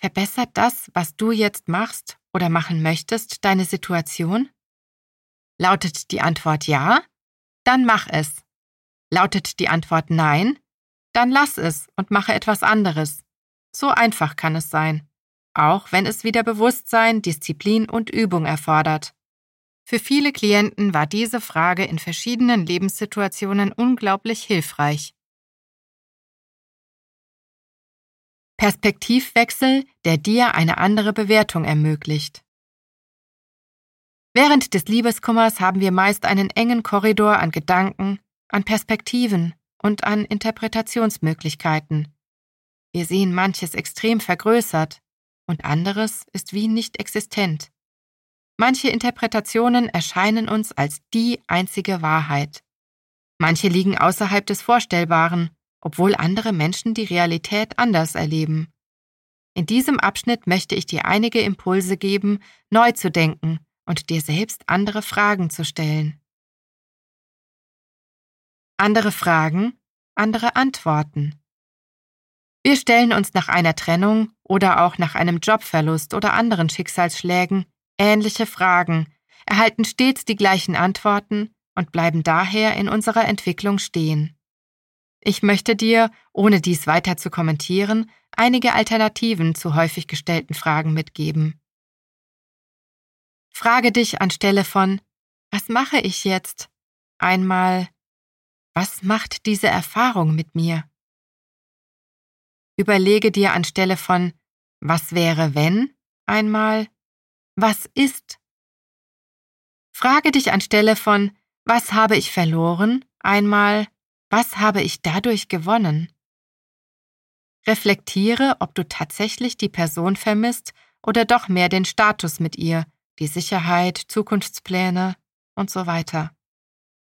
Verbessert das, was du jetzt machst oder machen möchtest, deine Situation? Lautet die Antwort ja? Dann mach es. Lautet die Antwort nein? Dann lass es und mache etwas anderes. So einfach kann es sein, auch wenn es wieder Bewusstsein, Disziplin und Übung erfordert. Für viele Klienten war diese Frage in verschiedenen Lebenssituationen unglaublich hilfreich. Perspektivwechsel, der dir eine andere Bewertung ermöglicht. Während des Liebeskummers haben wir meist einen engen Korridor an Gedanken, an Perspektiven und an Interpretationsmöglichkeiten. Wir sehen manches extrem vergrößert und anderes ist wie nicht existent. Manche Interpretationen erscheinen uns als die einzige Wahrheit. Manche liegen außerhalb des Vorstellbaren, obwohl andere Menschen die Realität anders erleben. In diesem Abschnitt möchte ich dir einige Impulse geben, neu zu denken und dir selbst andere Fragen zu stellen. Andere Fragen, andere Antworten. Wir stellen uns nach einer Trennung oder auch nach einem Jobverlust oder anderen Schicksalsschlägen ähnliche Fragen, erhalten stets die gleichen Antworten und bleiben daher in unserer Entwicklung stehen. Ich möchte dir, ohne dies weiter zu kommentieren, einige Alternativen zu häufig gestellten Fragen mitgeben. Frage dich anstelle von „Was mache ich jetzt?" einmal „Was macht diese Erfahrung mit mir?" Überlege dir anstelle von „Was wäre, wenn?" einmal „Was ist?" Frage dich anstelle von „Was habe ich verloren?" einmal „Was habe ich dadurch gewonnen?" Reflektiere, ob du tatsächlich die Person vermisst oder doch mehr den Status mit ihr, die Sicherheit, Zukunftspläne und so weiter.